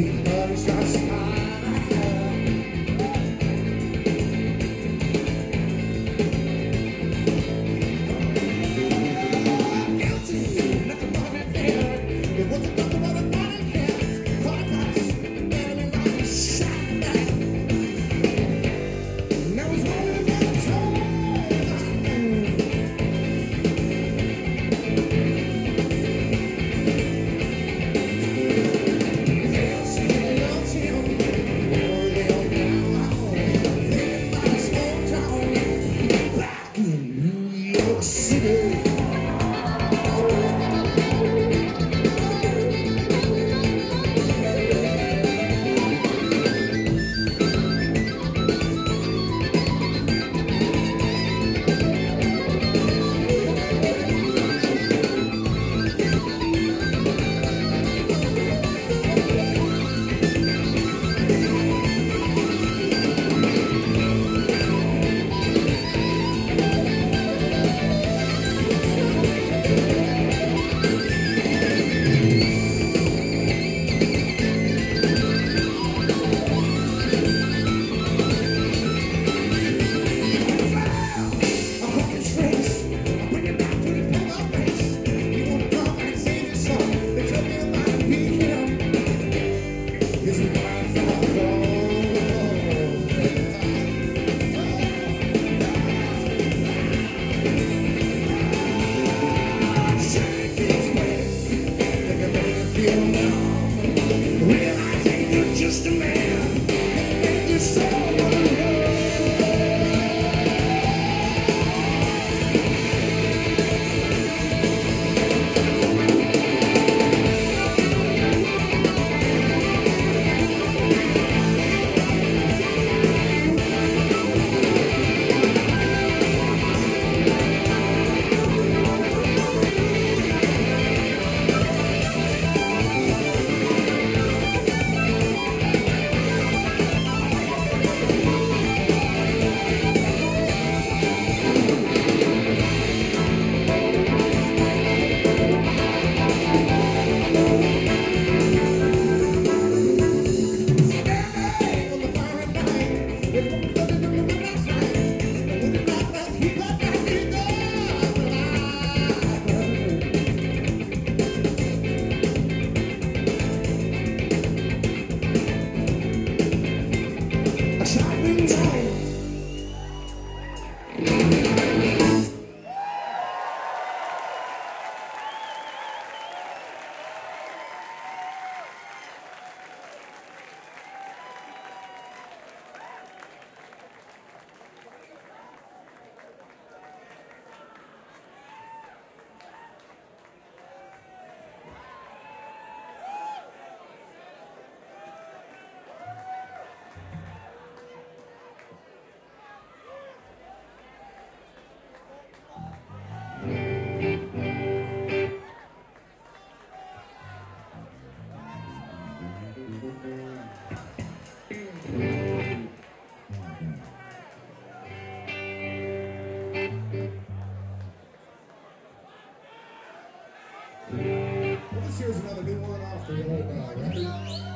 Here's another new one off the old record.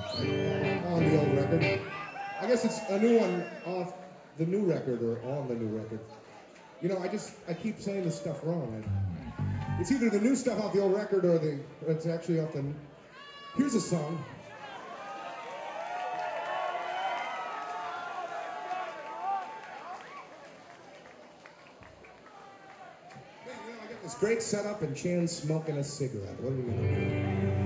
On the old record. I guess it's a new one off the new record or on the new record. You know, I keep saying this stuff wrong. It's either the new stuff off the old record or it's actually off the... Here's a song. Yeah, you know, I got this great setup and Chan's smoking a cigarette. What are we going to do?